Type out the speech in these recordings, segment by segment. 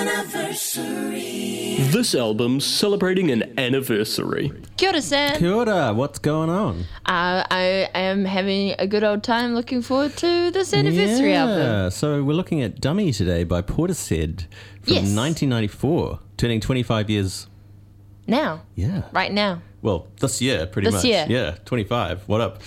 This album's celebrating an anniversary. Kia ora, Sam. Kia ora, what's going on? I am having a good old time, looking forward to this anniversary album. So we're looking at Dummy today by Portishead from Yes. 1994, turning 25 years. Now. Yeah. Right now. Well, this year, pretty This much. year. Yeah, 25. What up?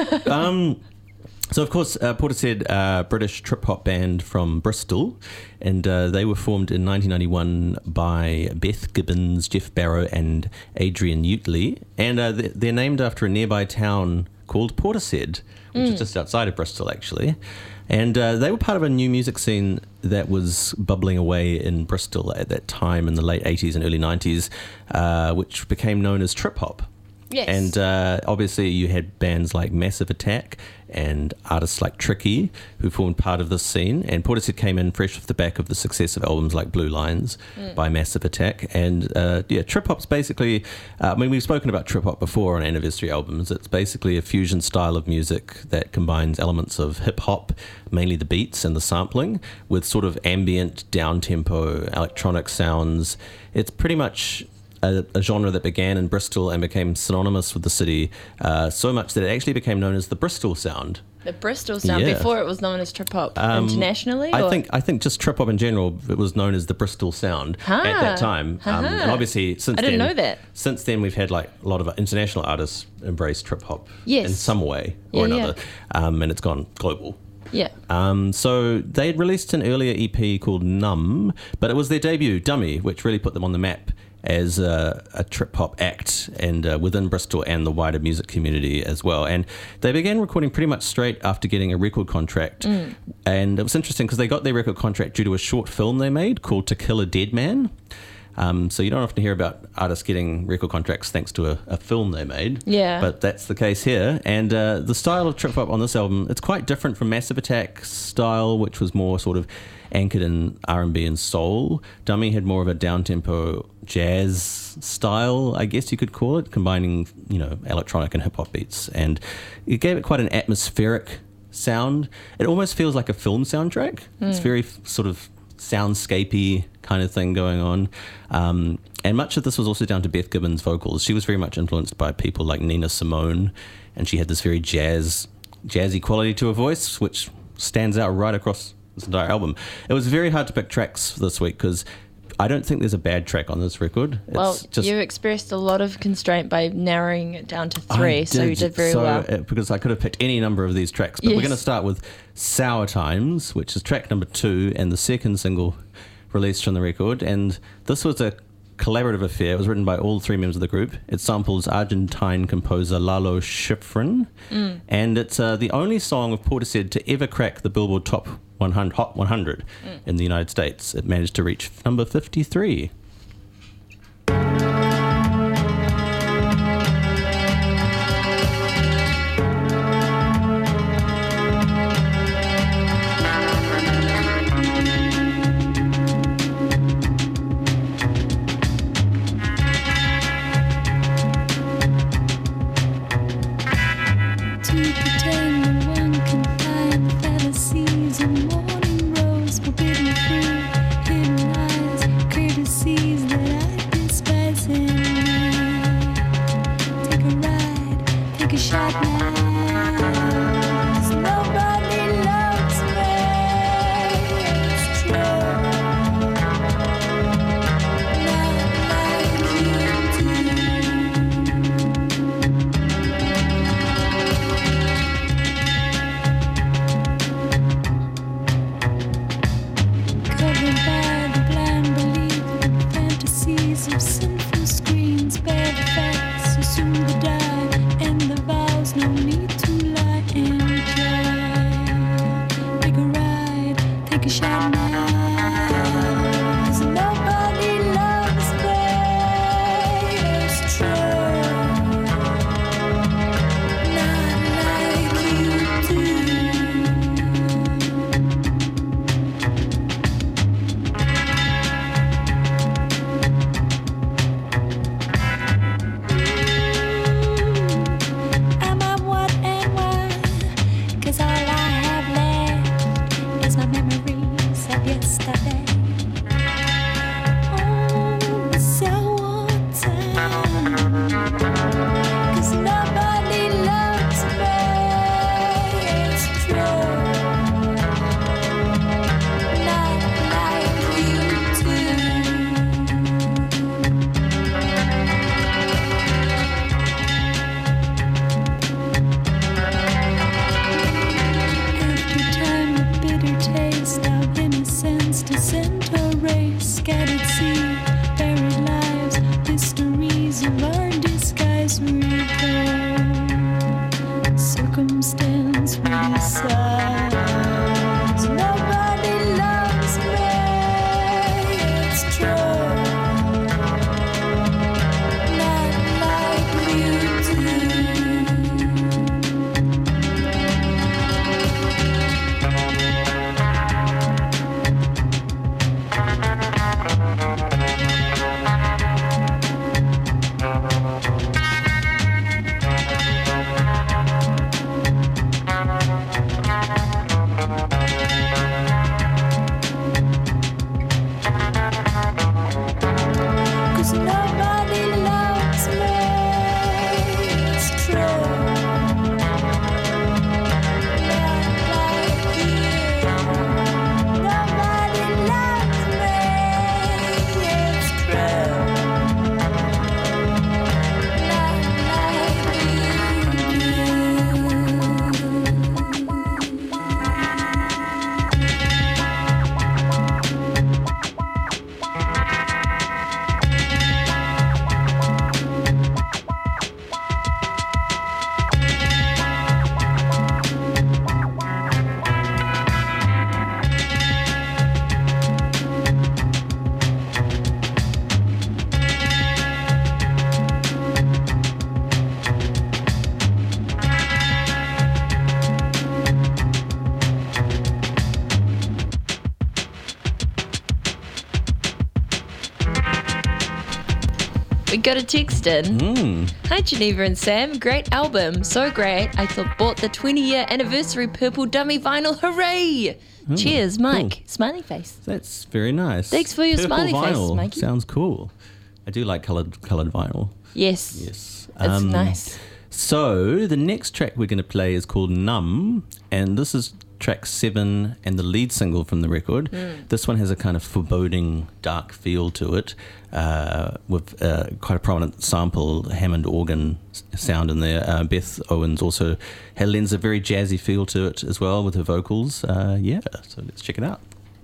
So, of course, Portishead, British trip-hop band from Bristol, and they were formed in 1991 by Beth Gibbons, Jeff Barrow, and Adrian Utley. And they're named after a nearby town called Portishead, which is just outside of Bristol, actually. And they were part of a new music scene that was bubbling away in Bristol at that time in the late 80s and early 90s, which became known as trip-hop. Yes. And obviously you had bands like Massive Attack and artists like Tricky who formed part of this scene. And Portishead came in fresh off the back of the success of albums like Blue Lines by Massive Attack. And trip-hop's basically, we've spoken about trip-hop before on anniversary albums. It's basically a fusion style of music that combines elements of hip-hop, mainly the beats and the sampling, with sort of ambient, down-tempo electronic sounds. It's pretty much a genre that began in Bristol and became synonymous with the city, so much that it actually became known as the Bristol sound. The Bristol sound. Yeah. Before it was known as trip hop internationally. I think just trip hop in general, it was known as the Bristol sound at that time. And obviously since I didn't know that. Since then we've had like a lot of international artists embrace trip hop Yes. in some way or Yeah, another, and it's gone global. Yeah. So they had released an earlier EP called Numb, but it was their debut, Dummy, which really put them on the map as a trip-hop act and within Bristol and the wider music community as well. And they began recording pretty much straight after getting a record contract. And it was interesting because they got their record contract due to a short film they made called To Kill a Dead Man. So you don't often hear about artists getting record contracts thanks to a film they made. Yeah. But that's the case here. And the style of trip-hop on this album, it's quite different from Massive Attack's style, which was more sort of anchored in R&B and soul. Dummy had more of a down-tempo jazz style, I guess you could call it, combining, electronic and hip-hop beats. And it gave it quite an atmospheric sound. It almost feels like a film soundtrack. It's very sort of soundscapey kind of thing going on. And much of this was also down to Beth Gibbons' vocals. She was very much influenced by people like Nina Simone, and she had this very jazzy quality to her voice, which stands out right across this entire album. It was very hard to pick tracks this week because I don't think there's a bad track on this record. You expressed a lot of constraint by narrowing it down to three, so you did very well. Because I could have picked any number of these tracks, but we're going to start with Sour Times, which is track number 2 and the second single released from the record. And this was a collaborative affair. It was written by all 3 members of the group. It samples Argentine composer Lalo Schifrin, and it's the only song of Portishead to ever crack the Billboard Top 100, Hot 100 in the United States. It managed to reach number 53. See We got a text in. Hi, Geneva and Sam. Great album. So great. I bought the 20-year anniversary Purple Dummy vinyl. Hooray! Cheers, Mike. Cool. Smiley face. That's very nice. Thanks for your Purple smiley vinyl. face, Mikey. Sounds cool. I do like coloured vinyl. Yes. Yes. It's nice. So the next track we're going to play is called Numb, and this is track 7 and the lead single from the record. This one has a kind of foreboding, dark feel to it, with quite a prominent sample Hammond organ sound in there. Beth Owens also lends a very jazzy feel to it as well with her vocals. So let's check it out.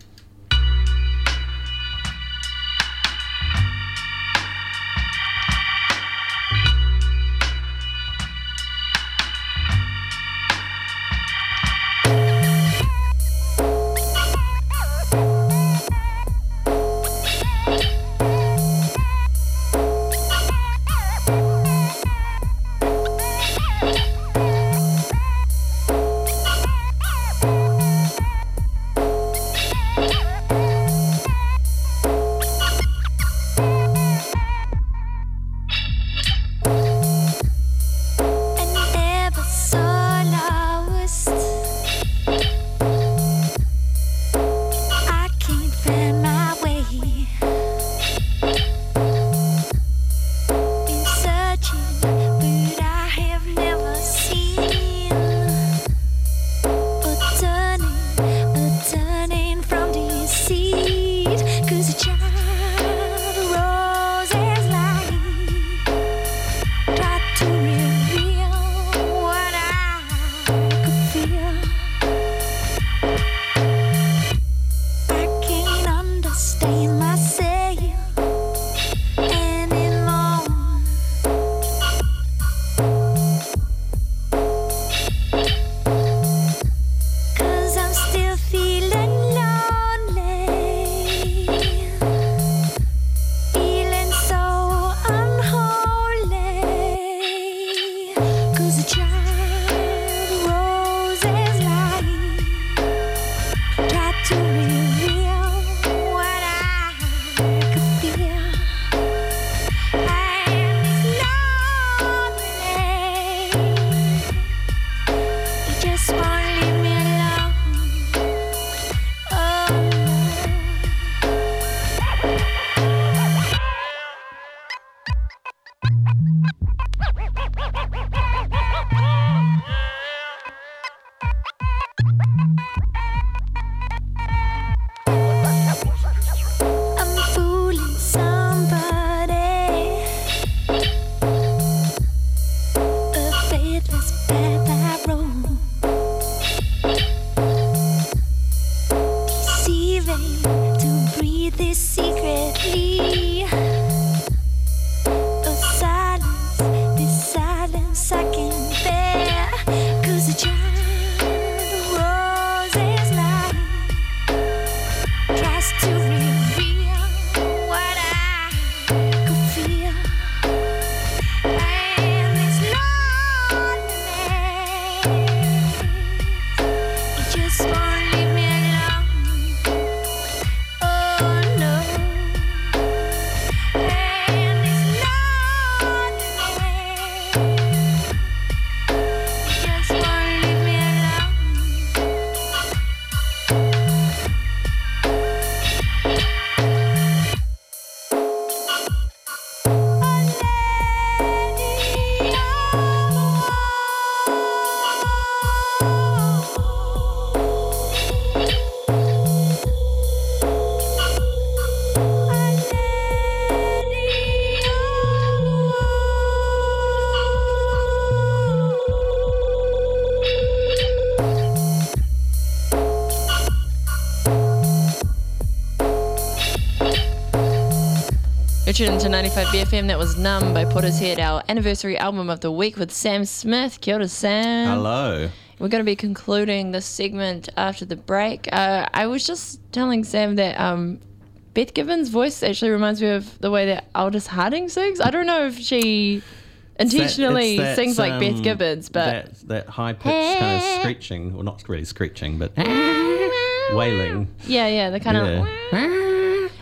Tuned into 95 BFM. That was Numb by Portishead, our anniversary album of the week with Sam Smith. Kia ora, Sam. Hello. We're going to be concluding this segment after the break. I was just telling Sam that Beth Gibbons' voice actually reminds me of the way that Aldous Harding sings. I don't know if she intentionally sings like Beth Gibbons, but that high-pitched kind of screeching, well, not really screeching, but wailing. Yeah, the kind of...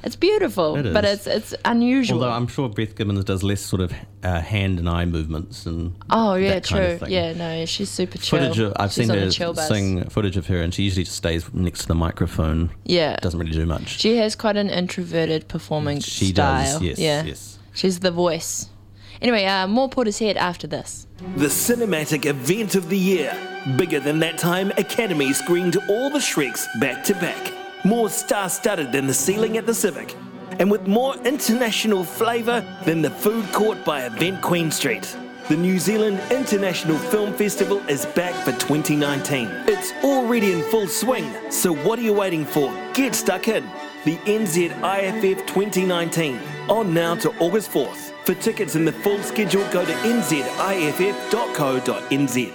It's beautiful, It but is. it's unusual. Although I'm sure Beth Gibbons does less sort of hand and eye movements and yeah, that true. kind of thing. Yeah, no, she's super chill. I've She's seen on her the chill bus. sing footage of her, and she usually just stays next to the microphone. Yeah. Doesn't really do much. She has quite an introverted performing She style. does, yes, yeah. yes. She's the voice. Anyway, more Portishead after this. The cinematic event of the year. Bigger than that time, Academy screened all the Shreks back to back. More star-studded than the ceiling at the Civic. And with more international flavour than the food court by Event Queen Street. The New Zealand International Film Festival is back for 2019. It's already in full swing, so what are you waiting for? Get stuck in. The NZIFF 2019, on now to August 4th. For tickets and the full schedule, go to nziff.co.nz.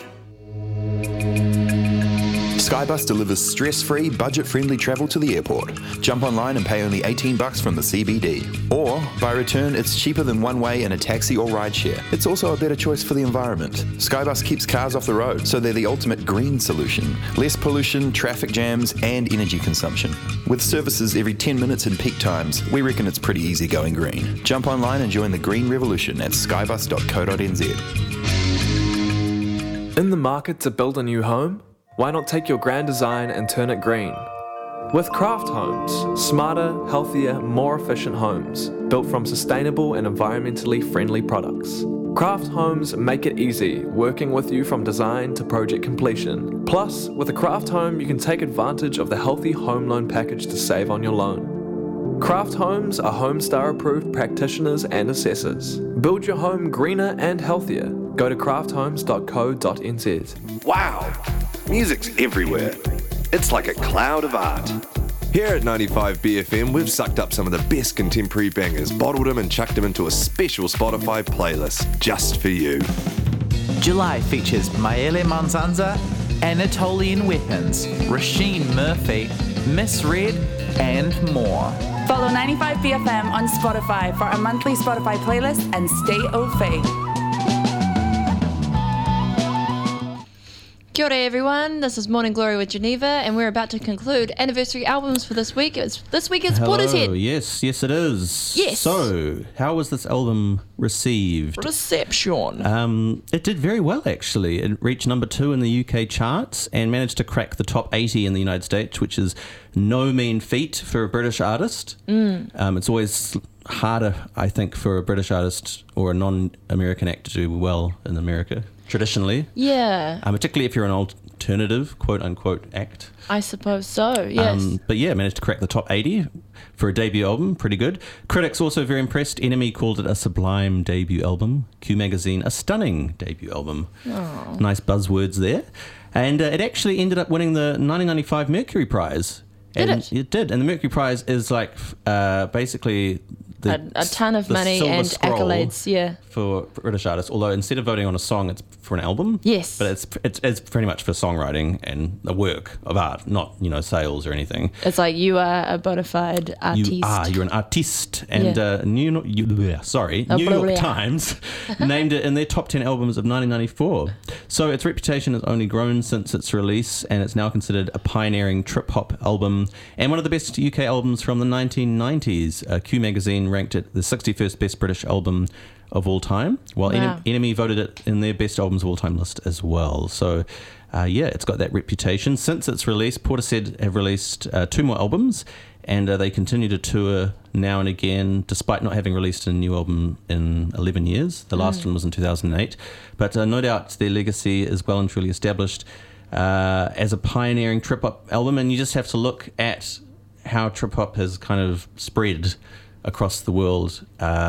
Skybus delivers stress-free, budget-friendly travel to the airport. Jump online and pay only $18 from the CBD. Or, by return, it's cheaper than one-way in a taxi or rideshare. It's also a better choice for the environment. Skybus keeps cars off the road, so they're the ultimate green solution. Less pollution, traffic jams, and energy consumption. With services every 10 minutes in peak times, we reckon it's pretty easy going green. Jump online and join the green revolution at skybus.co.nz. In the market to build a new home? Why not take your grand design and turn it green? With Craft Homes, smarter, healthier, more efficient homes, built from sustainable and environmentally friendly products. Craft Homes make it easy, working with you from design to project completion. Plus, with a Craft Home, you can take advantage of the healthy home loan package to save on your loan. Craft Homes are Homestar approved practitioners and assessors. Build your home greener and healthier. Go to crafthomes.co.nz. Wow! Music's everywhere. It's like a cloud of art. Here at 95BFM, we've sucked up some of the best contemporary bangers, bottled them and chucked them into a special Spotify playlist just for you. July features Maele Manzanza, Anatolian Weapons, Rasheen Murphy, Miss Red, and more. Follow 95BFM on Spotify for a monthly Spotify playlist and stay au fait. Kia ora everyone, this is Morning Glory with Geneva, and we're about to conclude anniversary albums for this week. This week it's Portishead. Yes, it is. Yes. So, how was this album received? Reception. It did very well, actually. It reached number 2 in the UK charts and managed to crack the top 80 in the United States, which is no mean feat for a British artist. It's always harder, I think, for a British artist or a non-American act to do well in America, traditionally. Yeah. Particularly if you're an alternative, quote-unquote, act. I suppose so, yes. But yeah, managed to crack the top 80 for a debut album. Pretty good. Critics also very impressed. Enemy called it a sublime debut album. Q Magazine, a stunning debut album. Oh. Nice buzzwords there. And it actually ended up winning the 1995 Mercury Prize. Did And it? It did. And the Mercury Prize is like basically A ton of the money Silver and Scroll accolades, yeah. for British artists. Although instead of voting on a song, it's for an album. Yes. But it's pretty much for songwriting and a work of art, not sales or anything. It's like you are a bona fide artiste. You're an artiste. And Yeah. New York blah. Times named it in their top 10 albums of 1994. So its reputation has only grown since its release, and it's now considered a pioneering trip-hop album and one of the best UK albums from the 1990s. Q Magazine ranked it the 61st best British album of all time, while Wow. Enemy voted it in their best albums of all time list as well. So it's got that reputation. Since its release, Portishead have released 2 more albums, and they continue to tour now and again, despite not having released a new album in 11 years. The last one was in 2008. But no doubt their legacy is well and truly established as a pioneering trip-hop album, and you just have to look at how trip-hop has kind of spread across the world.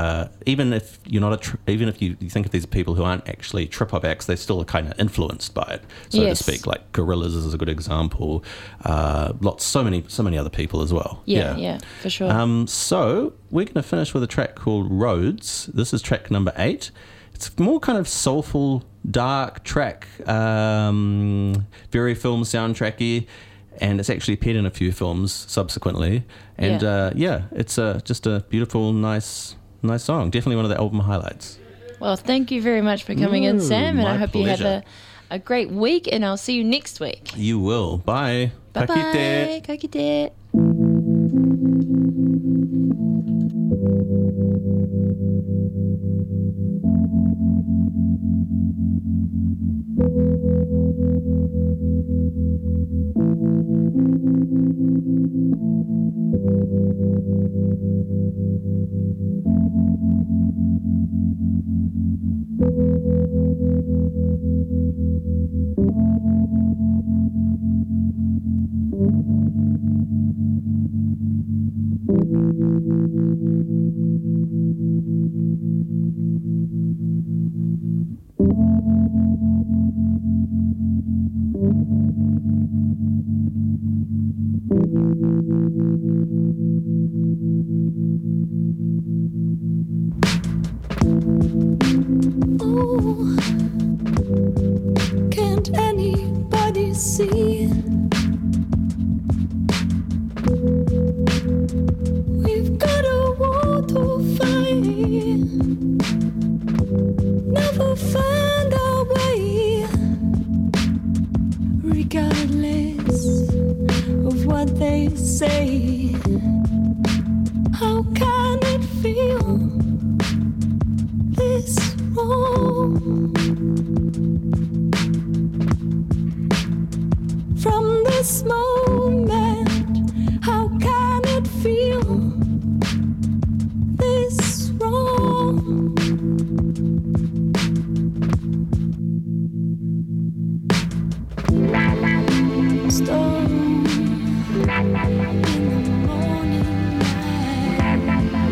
Even if you're not even if you think of these people who aren't actually trip-hop acts, they're still kind of influenced by it, so Yes. to speak. Like Gorillaz is a good example. So many other people as well. Yeah, for sure. So we're going to finish with a track called Roads. This is track number 8. It's more kind of soulful, dark track, very film soundtracky, and it's actually appeared in a few films subsequently. And it's just a beautiful, nice song. Definitely one of the album highlights. Well, thank you very much for coming in, Sam, and my I hope you pleasure. have a great week, and I'll see you next week. You will. Bye. Bye-bye. Ka kite. Ka kite. Can't anybody see? We've got a war to fight. Never find our way, regardless of what they say. How can it feel this wrong? From this moment, how can it feel this wrong? Storm in the morning light.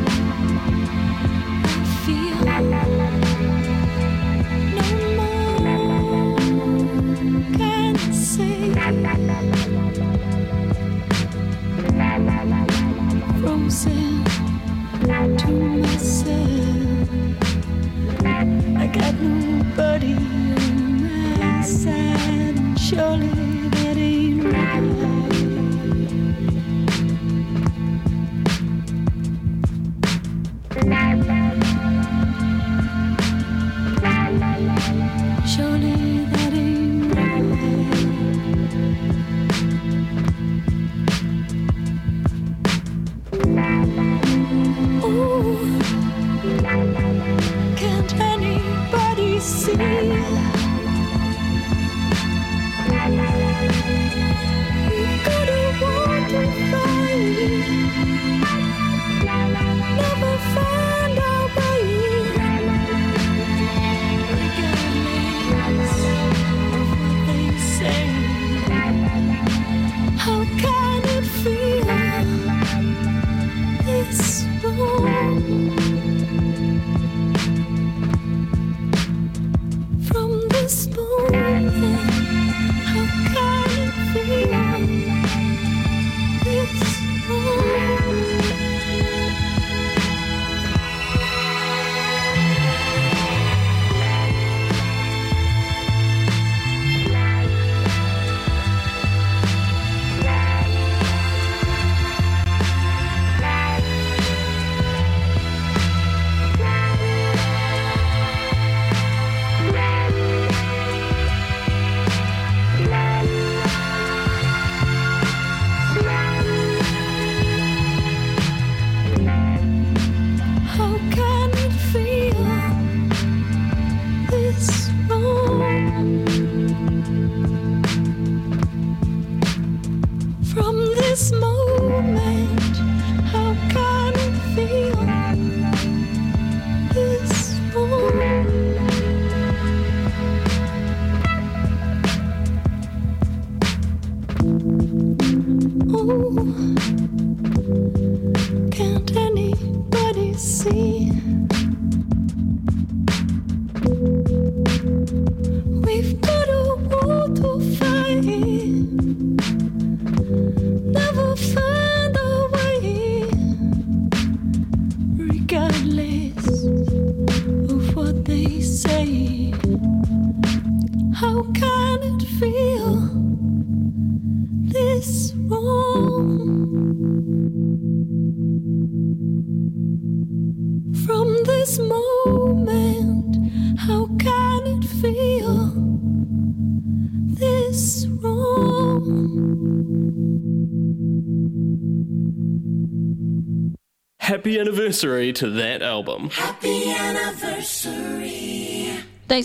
I feel no more can say. Frozen to myself. I got nobody on my side, and surely that ain't right. Surely that ain't right. Ooh, can't anybody see? We've got a war to fight. Never find our way, regardless of what they say. How can it feel this wrong? From this moment, how can it feel this wrong? How can it feel this wrong? From this moment, how can it feel this wrong? Oh, can't anybody see? We've got a war to fight. Never find our way, regardless of what they say. How can it feel this wrong? From this moment, how can it feel this wrong? Happy anniversary to that album. Happy anniversary.